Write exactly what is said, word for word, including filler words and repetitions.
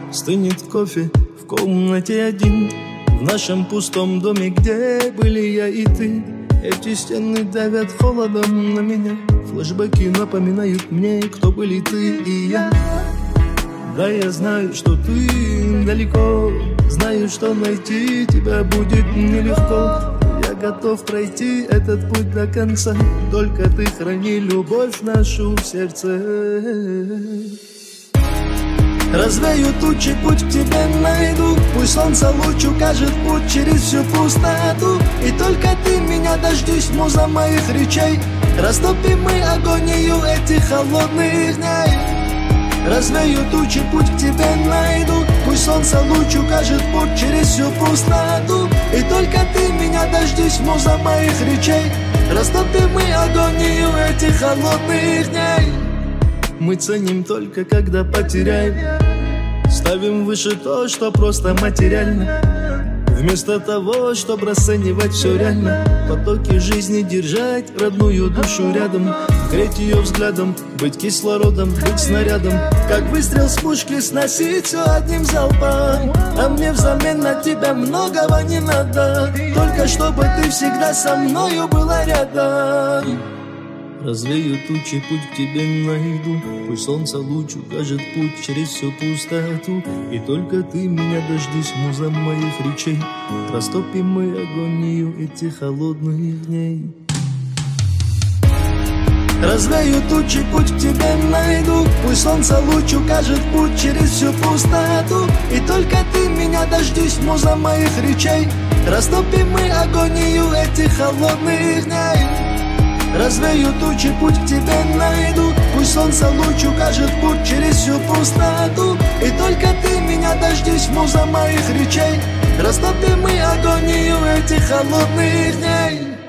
Стынет кофе в комнате один, в нашем пустом доме, где были я и ты. Эти стены давят холодом на меня, флешбеки напоминают мне, кто были ты и я. Да, я знаю, что ты далеко, знаю, что найти тебя будет нелегко. Я готов пройти этот путь до конца, только ты храни любовь нашу в сердце. Развею тучи, путь к тебе найду, пусть солнце луч укажет путь через всю пустоту. И только ты меня дождись, муза моих речей, растопим мы агонию этих холодных дней. Развею тучи, путь к тебе найду, пусть солнце луч укажет путь через всю пустоту. И только ты меня дождись, муза моих речей, растопим мы агонию этих холодных дней. Мы ценим только, когда потеряем, ставим выше то, что просто материально. Вместо того, чтобы расценивать все реально, потоки жизни держать родную душу рядом, греть ее взглядом, быть кислородом, быть снарядом. Как выстрел с пушки сносить все одним залпом. А мне взамен на тебя многого не надо, только чтобы ты всегда со мною была рядом. Развею тучи, путь к тебе найду, пусть солнце луч укажет путь через всю пустоту. И только ты меня дождись, муза моих речей, растопим мы агонию этих холодных дней. Развею тучи, путь к тебе найду, пусть солнце луч укажет путь через всю пустоту. И только ты меня дождись, муза моих речей, растопим мы агонию этих холодных дней. Развею тучи, путь к тебе найду, пусть солнце луч укажет путь через всю пустоту. И только ты меня дождись, муза моих речей, растопим мы агонию этих холодных дней.